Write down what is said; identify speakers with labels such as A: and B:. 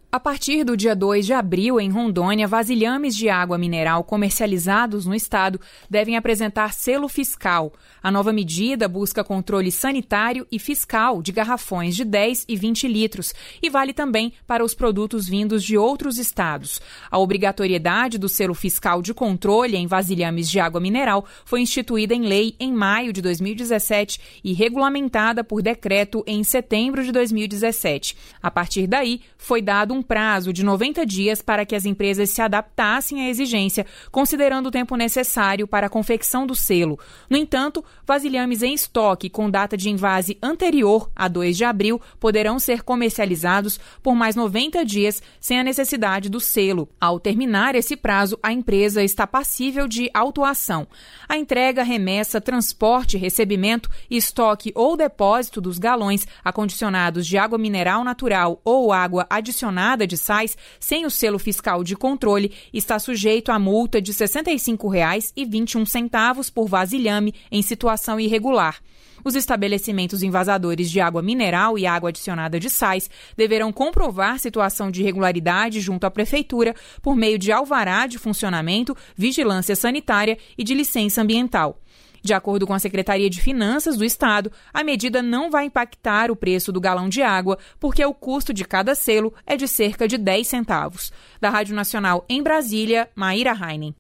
A: A partir do dia 2 de abril, em Rondônia, vasilhames de água mineral comercializados no estado devem apresentar selo fiscal. A nova medida busca controle sanitário e fiscal de garrafões de 10 e 20 litros e vale também para os produtos vindos de outros estados. A obrigatoriedade do selo fiscal de controle em vasilhames de água mineral foi instituída em lei em maio de 2017 e regulamentada por decreto em setembro de 2017. A partir daí, foi dado um prazo de 90 dias para que as empresas se adaptassem à exigência, considerando o tempo necessário para a confecção do selo. No entanto, vasilhames em estoque com data de envase anterior a 2 de abril poderão ser comercializados por mais 90 dias sem a necessidade do selo. Ao terminar esse prazo, a empresa está passível de autuação. A entrega, remessa, transporte, recebimento, estoque ou depósito dos galões acondicionados de água mineral natural ou água adicionada de sais sem o selo fiscal de controle está sujeito a multa de R$ 65,21 por vasilhame em situação irregular. Os estabelecimentos envasadores de água mineral e água adicionada de sais deverão comprovar situação de irregularidade junto à Prefeitura por meio de alvará de funcionamento, vigilância sanitária e de licença ambiental. De acordo com a Secretaria de Finanças do Estado, a medida não vai impactar o preço do galão de água, porque o custo de cada selo é de cerca de 10 centavos. Da Rádio Nacional em Brasília, Maíra Heinen.